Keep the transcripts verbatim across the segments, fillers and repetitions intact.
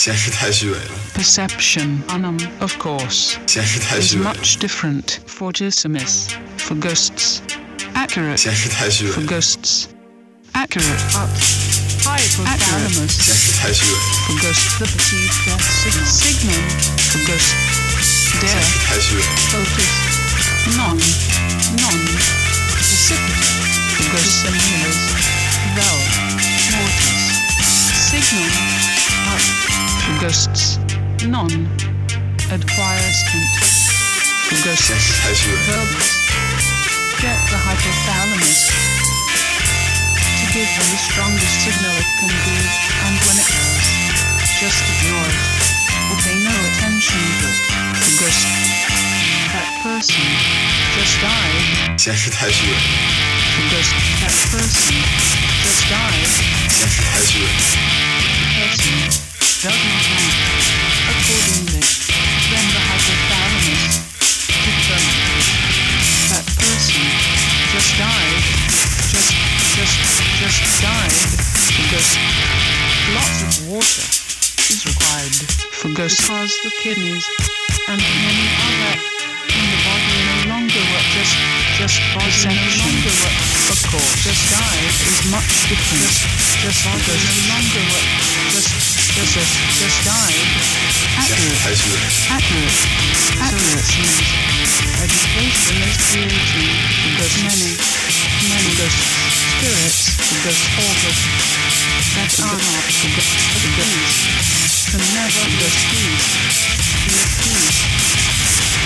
现实太虚伪了。 Perception, unum, of course, 现实太 is 虚伪了。 much different. Fortissimus, for ghosts. Accurate, 现实太虚伪 for 了。 ghosts. Accurate, up. ，hypothalamus， 现实太虚伪了。 for ghosts. The perceived death signal. Signum, for ghosts. 现 Dare, 实太虚伪了。 focus. Non, non. Precipitate, for ghosts. Dissimulars. Vel, mortis. Signum, up, for ghosts. Non, adquiescent, for 现 ghosts. 实太虚伪了。 Verbs, get the hypothalamus to give them the strongest signal it can give, and when it does, just ignore it, or pay no attention to it, for ghosts. That person just died, 现实太虚伪了。 for ghosts. That person just died, 现实太虚伪了。 person does not act accordingly, then the hypothalamus determines that person just died, just, just, just died, because lots of water is required for ghosts, because the kidneys and many other in the body no longer work, just, just body no longer work, of course, just died is much different, just, just body no longer work, just, just, just, just died, 现实 accurate, 太虚伪了。 accurate, accurate. Education is creating because many, many ghost spirits, ghost authors that are not the ghosts can never ghost peace, hear peace.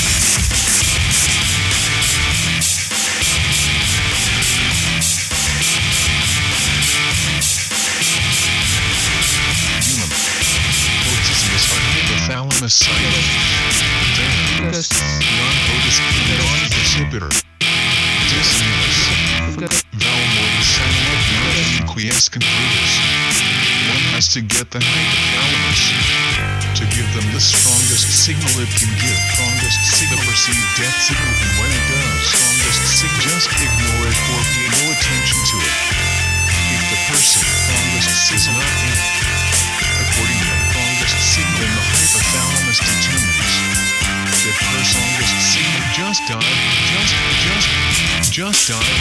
Fortissimus are hypothalamus site. Ghosts, Non-potus, non-precipiter. Dissimulus. ghosts, Vel mortis sanguine, non-quiescent brutus. One has to get the hypothalamus to give them the strongest signal it can give. Strongest signal, the perceived death signal, and when it does, strongest signal, just ignore it or pay no attention to it. If the person, strongest signal, not in, according to the strongest signal in the hypothalamus determines that her strongest signal just died, just, just, just died.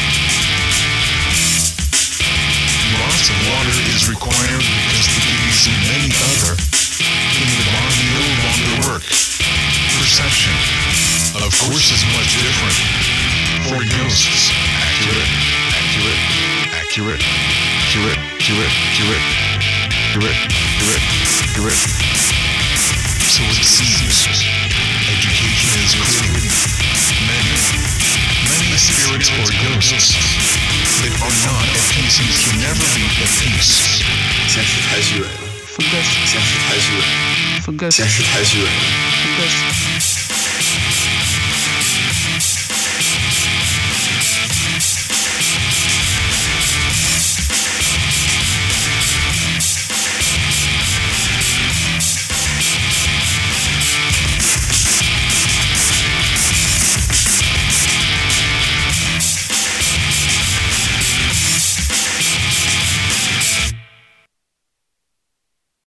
Lots of water is required because the kidneys and many other in the body no longer work. Perception, of course, is much different. For ghosts, accurate, accurate, accurate, accurate, accurate, accurate, accurate, accurate, accurate. So it seems education is creating many, many spirits or ghosts that are not at peace and can never be at peace. 现实太虚伪了。 for ghosts, 现实太虚伪了。 for ghosts, 现实太虚伪了。 for ghosts.